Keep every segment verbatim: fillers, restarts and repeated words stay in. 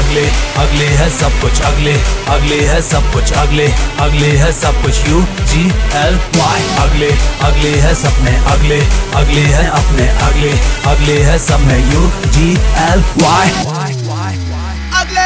अगले अगले है सब कुछ, अगले अगले है सब कुछ, अगले अगले है सब कुछ, यू जी एल वाई। अगले अगले है सपने, अगले अगले है अपने, अगले अगले है सब में, यू जी एल वाई। अगले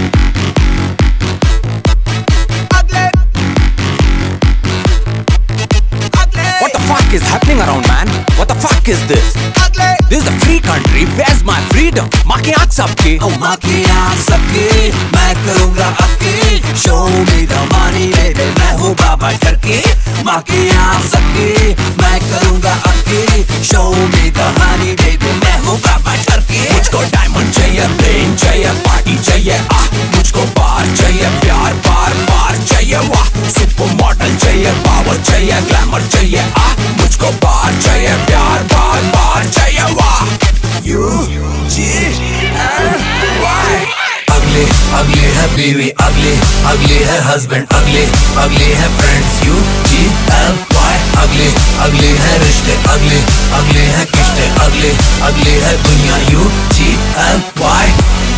What the fuck is happening around, man? What the fuck is this? अगले This is a free country. Where's my freedom? माँ की आँख सबकी, माँ की आँख सबकी, मैं करूँगा आपकी। Show me the money baby, मैं हूँ बाबा टर्की। माँ की आँख सबकी, मैं करूँगा आपकी। Show me the money baby, मैं हूँ बाबा टर्की। मुझको डायमंड चाहिए, प्लेन चाहिए, पार्टी चाहिए, आह मुझको बार चाहिए, प्यार बार बार चाहिए, वाह सुपर मॉडल चाहिए, पावर चाहिए, ग्लैमर चाहिए, आह मुझको बार चाहिए, प्यार बार बार चाहिए, वाह यू जी एल वाई। अगले अगले है बीवी, अगले अगले है हस्बैंड, अगले अगले है friends, U G L Y. अगले अगले है रिश्ते, अगले अगले है किश्ते, अगले अगले है दुनिया, U G L Y.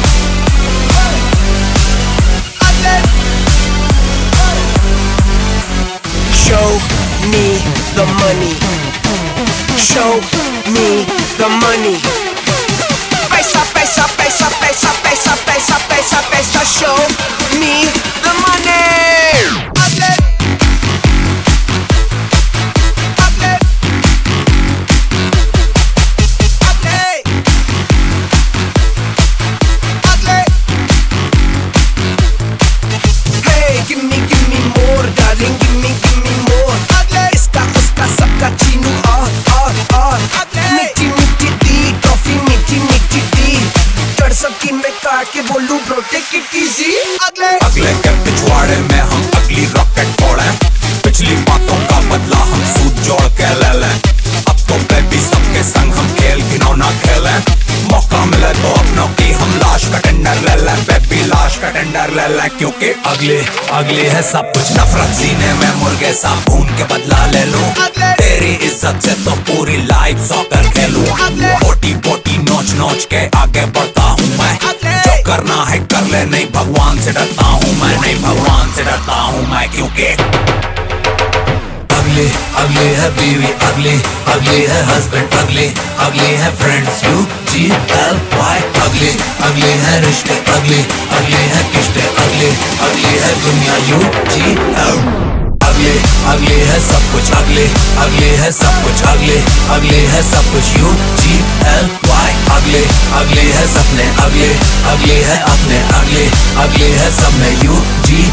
Show me the money. Show me the money. Paisa, paisa, paisa, paisa, paisa, paisa, paisa, paisa. Show me the money. Agle, agle, agle, agle. Hey, give me, give me more, darling. Give me, give me more. Agle, iska, uska, sabka chinu और और और. Agle, मीठी मीठी दी, toffee मीठी मीठी दी. चढ़ सबकी मैं काट के बोलूं bro take it easy. अगले अगले के पिछवाड़े में हम अगली रॉकेट फोड़े, पिछली बातों का बदला हम सूद जोड़ के ले लें। अब तो बेबी सबके संग हम खेल खिलौना खेलें, मौका मिले तो अपनों की हम लाश का टेंडर ले लें, बेबी लाश का टेंडर ले लें, क्योंकि अगले अगले है सब कुछ, नफरत सीने में मुर्गे सा भून के बदला ले लूं, तेरी इज्जत से तो पूरी लाइफ सॉकर खेलूं, बोटी बोटी नोच नोच के आगे बढ़ता हूँ मैं, जो करना है कर ले, नहीं भगवान से डरता हूँ मैं, नहीं भगवान से डरता हूँ मैं, क्योंकि अगले अगले है बीवी, अगले अगले है हस्बैंड, अगले अगले है friends, U G L Y. अगले अगले है रिश्ते, अगले अगले है किश्ते, अगले अगले है दुनिया, यू जी एल। अगले अगले है सब कुछ, अगले अगले है सब कुछ, अगले अगले है सब कुछ, यू जी एल वाई। अगले अगले है सपने, अगले अगले है अपने, अगले अगले है सब में, यू जी